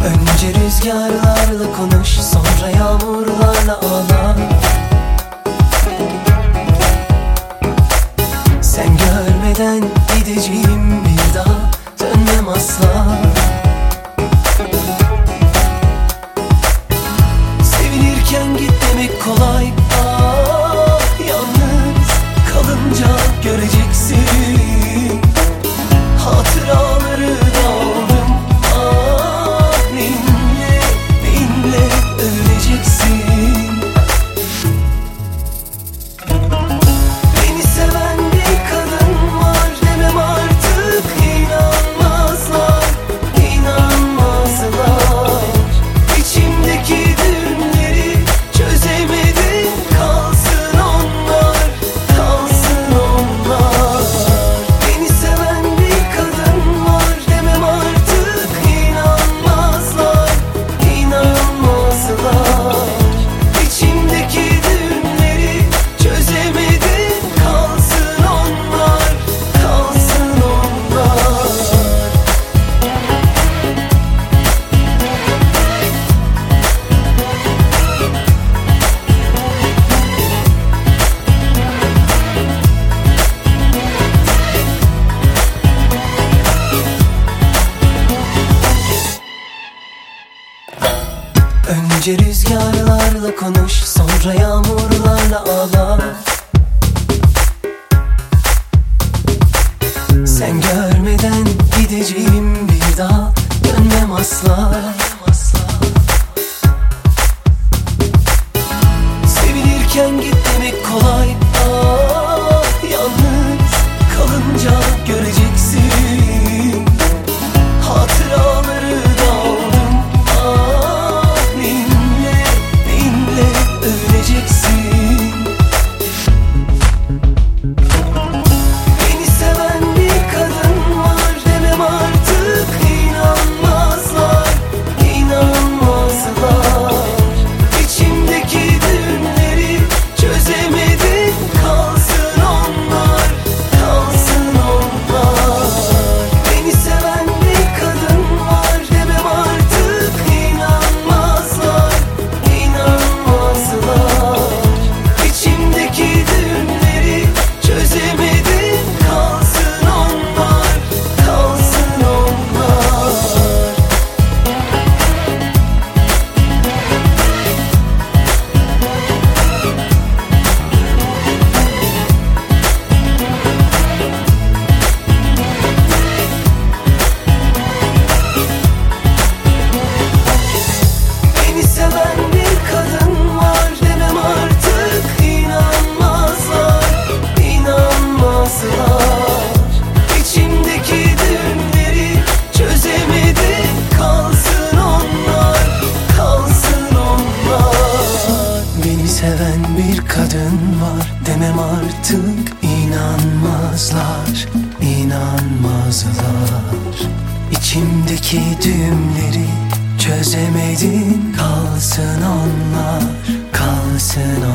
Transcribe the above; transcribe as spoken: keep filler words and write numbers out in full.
Önce rüzgarlarla konuş, sonra yağmurlarla ağla. Sen görmeden gideceğim, bir daha dönmem asla. Sevilirken git demek kolay, ah, yalnız kalınca göreceksin. Hatıraları da aldım, ah, dinle, dinle, öleceksin. Beni seven bir kadın var demem artık, inanmazlar, inanmazlar. İçimdeki düğümleri çözemedim, kalsın onlar, kalsın onlar. Beni seven bir kadın var demem artık, inanmazlar, inanmazlar. İçimdeki düğümleri çözemedim, kalsın onlar, kalsın onlar. Önce rüzgarlarla konuş, sonra yağmurlarla ağla. Sen görmeden gideceğim, bir daha dönmem asla. Sevilirken git demek kolay, ah, yalnız kalınca göreceksin. Hatıraları da aldım, ah, dinle, dinle, öleceksin. Beni seven bir kadın var demem artık, inanmazlar, inanmazlar. İçimdeki düğümleri çözemedim, kalsın onlar, kalsın onlar. Beni seven bir kadın var demem artık, inanmazlar, inanmazlar. İçimdeki düğümleri çözemedim, kalsın onlar, kalsın onlar. Beni seven bir kadın var demem artık, inanmazlar, inanmazlar. İçimdeki düğümleri çözemedim, kalsın onlar, kalsın onlar. Beni seven bir kadın var demem artık, inanmazlar, inanmazlar. İçimdeki düğümleri çözemedin, kalsın onlar, kalsın